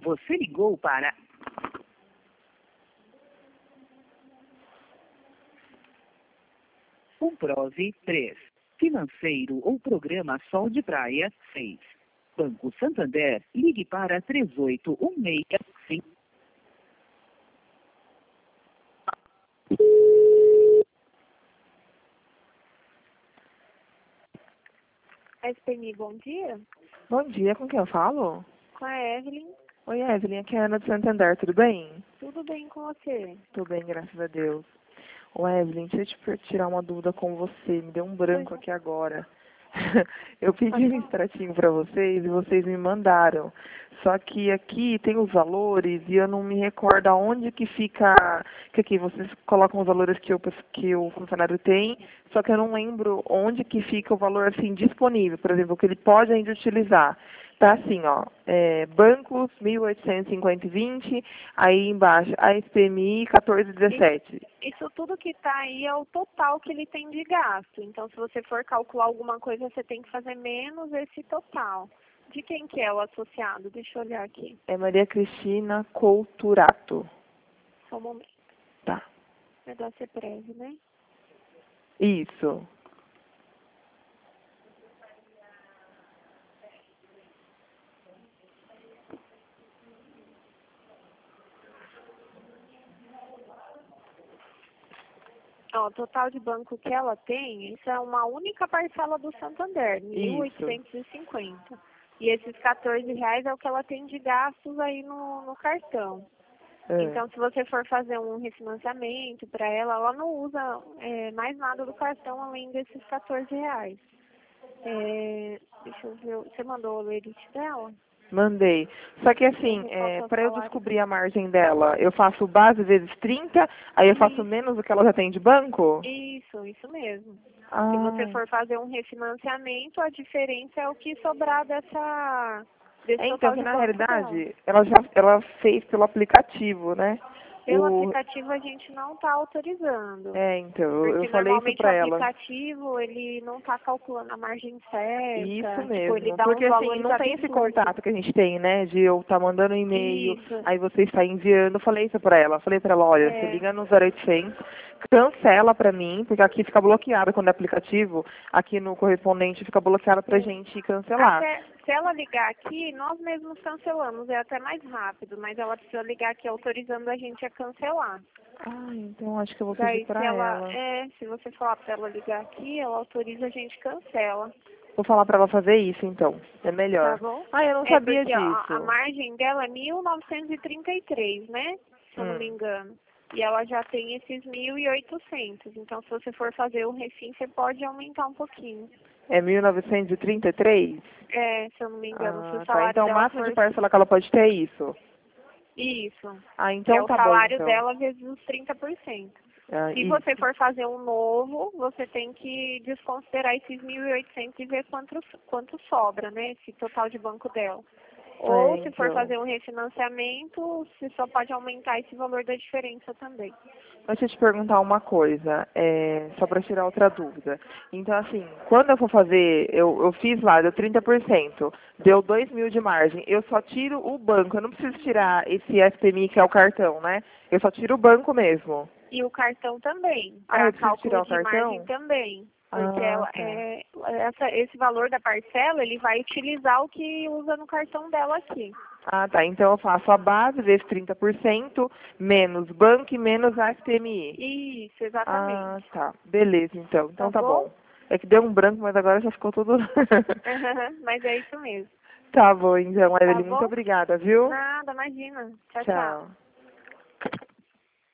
Você ligou para Prose 3. Financeiro ou programa Sol de Praia 6. Banco Santander, ligue para 3816. SPMI, bom dia. Bom dia, com quem eu falo? Com a Evelyn. Oi, Evelyn, aqui é a Ana do Santander, tudo bem? Tudo bem com você? Tudo bem, graças a Deus. Ô, Evelyn, deixa eu tirar uma dúvida com você, me deu um branco aqui agora. Eu pedi um extratinho para vocês e vocês me mandaram. Só que aqui tem os valores e eu não me recordo aonde que fica, que aqui vocês colocam os valores que o funcionário tem, só que eu não lembro onde que fica o valor assim disponível, por exemplo, que ele pode ainda utilizar. Tá assim, ó, bancos 1.850,20, aí embaixo, a SPMI 14,17. Isso tudo que está aí é o total que ele tem de gasto. Então, se você for calcular alguma coisa, você tem que fazer menos esse total. De quem que é o associado? Deixa eu olhar aqui. É Maria Cristina Couturato. Só um momento. Tá. É da CEPREV, né? Isso. Ó, o total de banco que ela tem, isso é uma única parcela do Santander, 1.850. E esses R$14 é o que ela tem de gastos aí no cartão. Então, se você for fazer um refinanciamento para ela não usa mais nada do cartão além desses R$14. Deixa eu ver, você mandou o lerite dela? Mandei. Só que assim, para eu descobrir a margem dela, eu faço base vezes 30, aí eu faço menos do que ela já tem de banco? Isso mesmo. Ah. Se você for fazer um refinanciamento, a diferença é o que sobrar desse Então, total que de na banco realidade, dela. ela fez pelo aplicativo, né? Pelo aplicativo a gente não está autorizando. Então, Porque eu falei isso normalmente o pra ela. aplicativo, ele não está calculando a margem certa. Isso Tipo, ele mesmo, dá porque uns assim, valores não tem esse absurdos. contato que a gente tem, né, de eu estar mandando um e-mail, Isso. aí você está enviando, eu falei isso pra ela, olha, você liga no 0800, cancela pra mim, porque aqui fica bloqueado quando é aplicativo, aqui no correspondente fica bloqueado pra gente cancelar. Se ela ligar aqui, nós mesmos cancelamos, é até mais rápido, mas ela precisa ligar aqui autorizando a gente a cancelar. Então acho que eu vou pedir pra ela. Se você falar pra ela ligar aqui, ela autoriza, a gente cancela. Vou falar pra ela fazer isso, então. É melhor. Tá bom? Eu não sabia porque, disso. A margem dela é 1.933, né? Se eu não me engano. E ela já tem esses 1.800. Então, se você for fazer o refim, você pode aumentar um pouquinho. É 1.933? Se eu não me engano. Se o salário então o dela máximo de parcela que ela pode ter é isso? Isso. Então é o tá salário bom, então. dela vezes os 30%. Se você for fazer um novo, você tem que desconsiderar esses 1.800 e ver quanto sobra, né? Esse total de banco dela. Ou se for fazer um refinanciamento, você só pode aumentar esse valor da diferença também. Deixa eu te perguntar uma coisa, só para tirar outra dúvida. Então, assim, quando eu for fazer, eu fiz lá, deu 30%, deu 2.000 de margem, eu só tiro o banco, eu não preciso tirar esse SPMI que é o cartão, né? Eu só tiro o banco mesmo. E o cartão também. Eu preciso tirar o de cartão? margem também. Porque esse valor da parcela, ele vai utilizar o que usa no cartão dela aqui. Então eu faço a base vezes 30%, menos banco e menos a SPMI. Isso, exatamente. Beleza, então. Então tá bom. É que deu um branco, mas agora já ficou tudo... Mas é isso mesmo. Tá bom, então, Evelyn. Muito obrigada, viu? Nada, imagina. Tchau. Tchau.